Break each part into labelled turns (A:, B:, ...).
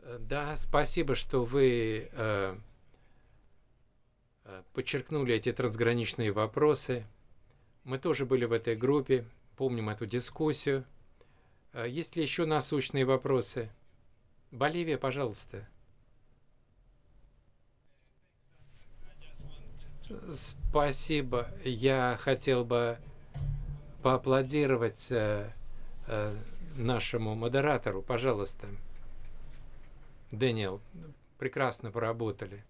A: Да, спасибо, что вы подчеркнули эти трансграничные вопросы. Мы тоже были в этой группе, помним эту дискуссию. Есть ли еще насущные вопросы? Боливия, пожалуйста. Спасибо. Я хотел бы поаплодировать нашему модератору. Пожалуйста. Дэниел, прекрасно поработали.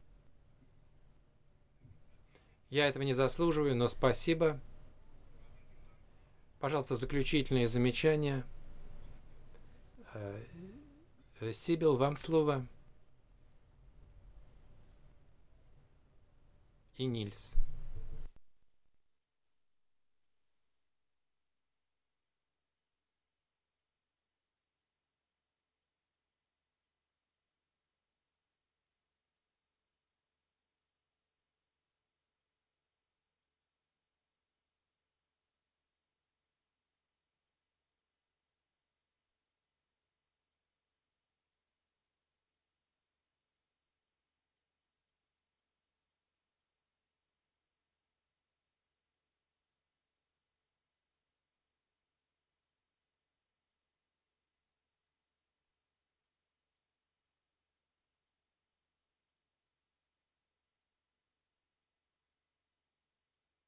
A: Я этого не заслуживаю, но спасибо. Пожалуйста, заключительные замечания. Сибил, вам слово. И Нильс.